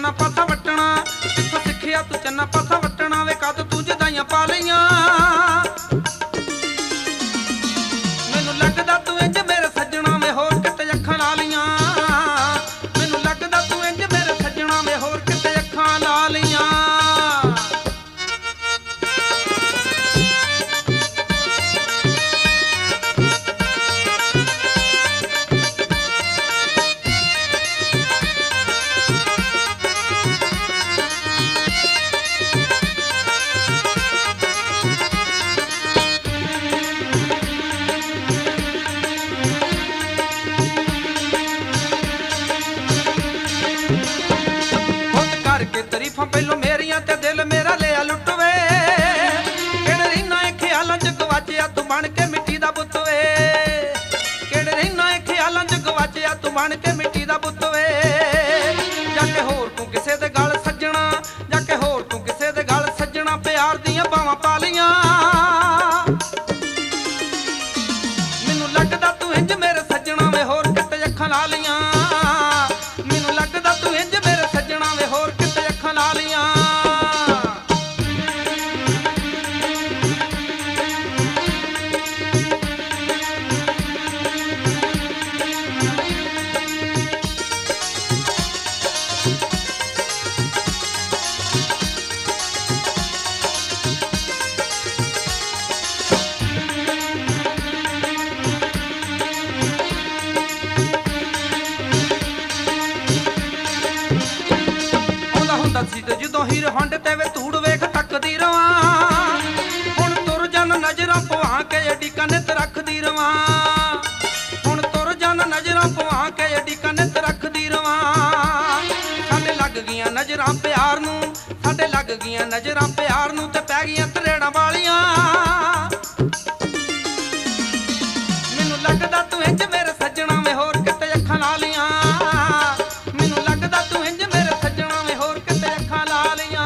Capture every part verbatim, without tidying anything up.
ਚੰਨਾ ਪਾਸਾ ਵਟਣਾ ਕਿੱਥੋਂ ਸਿੱਖਿਆ ਤੂੰ ਚੰਨਾ ਪਾਸਾ ਵਟਣਾ ਵੇ ਕਦ ਤੂੰ ਜਦਾਈਆਂ ਪਾ ਲਈਆਂ ਮੈਨੂੰ ਲੱਗਦਾ ਤੂੰ ਇੰਜ ਮੇਰੇ ਸੱਜਣਾ ਵੇ ਹੋਰ ਕਿਤੇ ਅੱਖਾਂ ਲਾ ਲੀਆਂ ਮੈਨੂੰ ਲੱਗਦਾ ਤੂੰ ਇੰਜ ਮੇਰੇ ਸੱਜਣਾ ਵੇ ਹੋਰ ਕਿਤੇ ਅੱਖਾਂ ਲਾ ਲੀਆਂ ਤਰੀਫਾਂ ਪਹਿਲੋਂ ਮੇਰੀਆਂ ਤੇ ਦਿਲ ਮੇਰਾ ਲਿਆ ਲੁੱਟ ਵੇ ਕਿਹੜੇ ਰਹਿਣਾ ਏ ਖਿਆਲਾਂ ਚ ਗਵਾਚਿਆ ਤੂੰ ਬਣ ਕੇ ਮਿੱਟੀ ਦਾ ਬੁੱਤ ਵੇ ਕਿਹੜੇ ਰਹਿਣਾ ਏ ਖਿਆਲਾਂ ਚ ਗਵਾਚਿਆ ਤੂੰ ਬਣ ਕੇ ਮਿੱਟੀ ਦਾ ਬੁੱਤ ਵੇ ਜਾ ਕੇ ਹੋਰ ਤੂੰ ਕਿਸੇ ਦੇ ਗਲ ਸੱਜਣਾ ਜਾ ਕੇ ਹੋਰ ਤੂੰ ਕਿਸੇ ਦੇ ਗਲ ਸੱਜਣਾ ਪਿਆਰ ਦੀਆਂ ਬਾਵਾਂ ਪਾ ਲੀਆਂ ਮੈਨੂੰ ਲੱਗਦਾ ਤੂੰ ਇੰਜ ਮੇਰੇ ਸੱਜਣਾ ਵੇ ਹੋਰ ਕਿਤੇ ਅੱਖਾਂ ਲਾ ਲੀਆਂ ਮੈਨੂੰ ਲੱਗਦਾ ਤੂੰ ਇੰਜ ਮੇਰੇ ਸੱਜਣਾ ਵੇ ਹੋਰ ਕਿਤੇ ਅੱਖਾਂ ਲਾ ਲੀਆਂ ਸੀ ਤੇ ਜਦੋਂ ਹੀਰ ਹੰਡ ਤੇ ਵੇ ਧੂੜ ਵੇਖ ਤੱਕਦੀ ਰਵਾਂ ਹੁਣ ਤੁਰ ਜਨ ਨਜ਼ਰਾਂ ਪਵਾ ਕੇ ਏਡੀ ਕਨਤ ਰੱਖਦੀ ਰਵਾਂ ਹੁਣ ਤੁਰ ਜਨ ਨਜ਼ਰਾਂ ਪਵਾ ਕੇ ਏਡੀ ਕਨਤ ਰੱਖਦੀ ਰਵਾਂ ਸਾਡੇ ਲੱਗ ਗਈਆਂ ਨਜ਼ਰਾਂ ਪਿਆਰ ਨੂੰ ਸਾਡੇ ਲੱਗ ਗਈਆਂ ਨਜ਼ਰਾਂ ਪਿਆਰ ਨੂੰ ਤੇ ਪੈ ਗਈਆਂ ਤਰੇੜਾਂ ਵਾਲੀਆਂ ਮੈਨੂੰ ਲੱਗਦਾ ਤੂੰ ਇੰਜ ਮੇਰੇ ਸੱਜਣਾ ਵੇ ਹੋਰ ਕਿਤੇ ਅੱਖਾਂ ਲਾ ਲੀਆਂ ਮੈਨੂੰ ਲੱਗਦਾ ਤੂੰ ਇੰਜ ਮੇਰੇ ਸੱਜਣਾ ਵੇ ਹੋਰ ਕਿਤੇ ਅੱਖਾਂ ਲਾ ਲੀਆਂ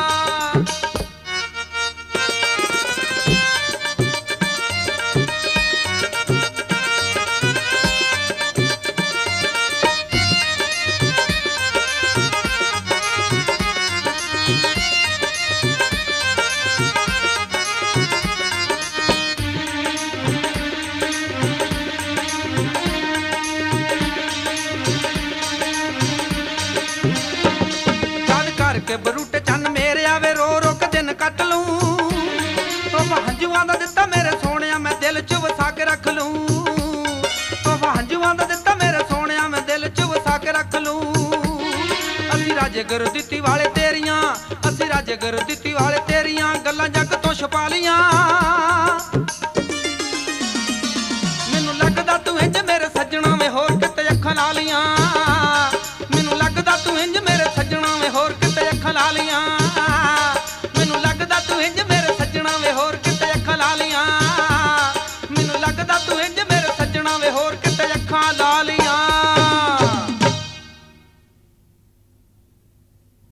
ਕੇ ਬਰੂਟੇ ਚੰਨ ਮੇਰੇ ਆਵੇ ਰੋ ਰੋ ਕੇ ਦਿਨ ਕੱਟ ਲੂੰ ਤੋਹਫਾ ਹੰਝੂਆਂ ਦਾ ਦਿੱਤਾ ਮੇਰੇ ਸੋਹਣਿਆ ਮੈਂ ਦਿਲ ਚ ਵਸਾ ਕੇ ਰੱਖ ਲੂੰ ਤੋਹਫਾ ਹੰਝੂਆਂ ਦਾ ਦਿੱਤਾ ਮੇਰੇ ਸੋਹਣਿਆ ਮੈਂ ਦਿਲ ਚ ਵਸਾ ਕੇ ਰੱਖ ਲੂੰ ਅਸੀਂ ਰਾਜੇ ਗੁਰ ਦਿੱਤੀ ਵਾਲੇ ਤੇਰੀਆਂ ਅਸੀਂ ਰਾਜੇ ਗੁਰ ਦਿੱਤੀ ਵਾਲੇ ਤੇਰੀਆਂ ਗੱਲਾਂ ਜੱਗ ਤੋਂ ਛੁਪਾ ਲੀਆਂ ਮੈਨੂੰ ਲੱਗਦਾ ਤੂੰ ਇੰਜ ਮੇਰੇ ਸੱਜਣਾ ਵੇ ਹੋਰ ਕਿਤੇ ਅੱਖਾਂ ਲਾ ਲੀਆਂ